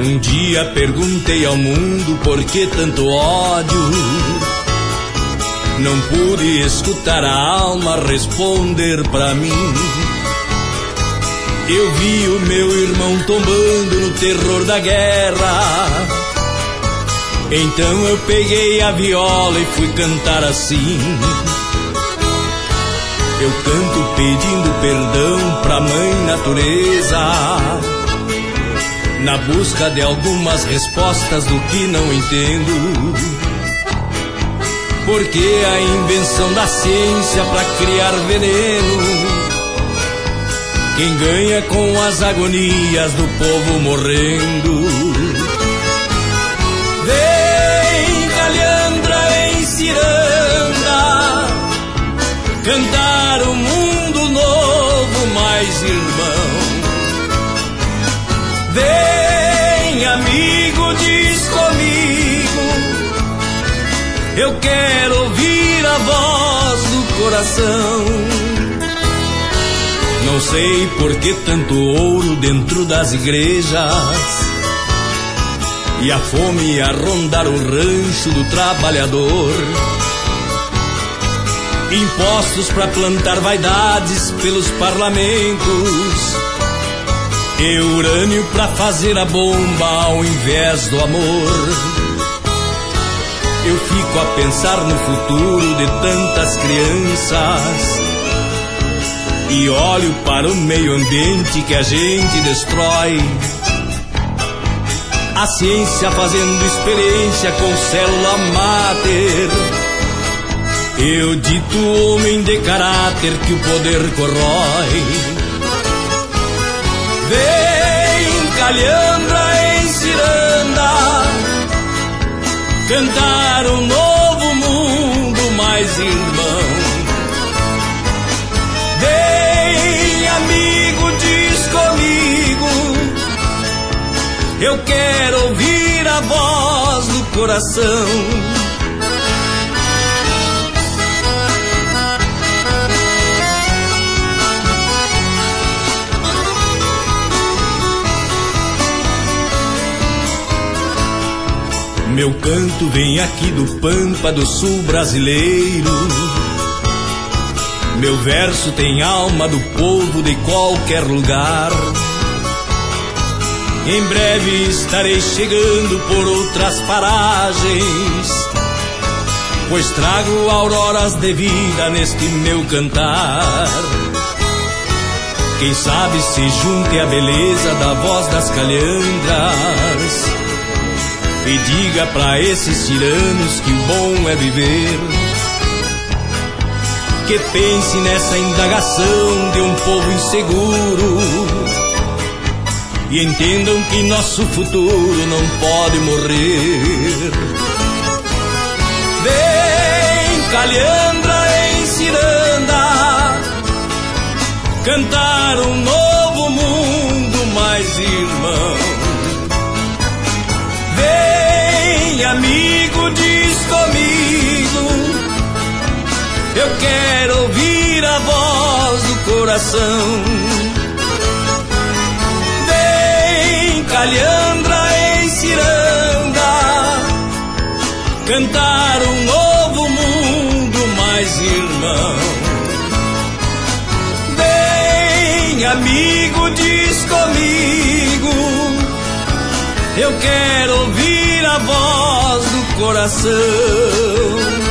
Um dia perguntei ao mundo por que tanto ódio. Não pude escutar a alma responder pra mim. Eu vi o meu irmão tombando no terror da guerra. Então eu peguei a viola e fui cantar assim. Eu canto pedindo perdão pra mãe natureza, na busca de algumas respostas do que não entendo. Porque a invenção da ciência pra criar veneno, quem ganha com as agonias do povo morrendo. Vem, Calhandra em ciranda, cantar um mundo novo, mais irmão. Vem, amigo, diz comigo, eu quero ouvir a voz do coração. Não sei por que tanto ouro dentro das igrejas e a fome a rondar o rancho do trabalhador. Impostos pra plantar vaidades pelos parlamentos e urânio pra fazer a bomba ao invés do amor. Eu fico a pensar no futuro de tantas crianças e olho para o meio ambiente que a gente destrói. A ciência fazendo experiência com célula máter. Eu dito homem de caráter que o poder corrói. Vem, Calhandra em ciranda, cantar um novo mundo, mais irmão. Vem, amigo, diz comigo, eu quero ouvir a voz do coração. Meu canto vem aqui do Pampa do Sul brasileiro. Meu verso tem alma do povo de qualquer lugar. Em breve estarei chegando por outras paragens, pois trago auroras de vida neste meu cantar. Quem sabe se junte a beleza da voz das calhandras e diga pra esses tiranos que o bom é viver. Que pense nessa indagação de um povo inseguro e entendam que nosso futuro não pode morrer. Vem, Calhandra em ciranda, cantar um novo mundo, mais irmão. Vem, amigo, diz comigo, eu quero ouvir a voz do coração. Vem, Calhandra em ciranda, cantar um novo mundo, mais irmão. Vem, amigo, diz comigo, eu quero ouvir a voz do coração.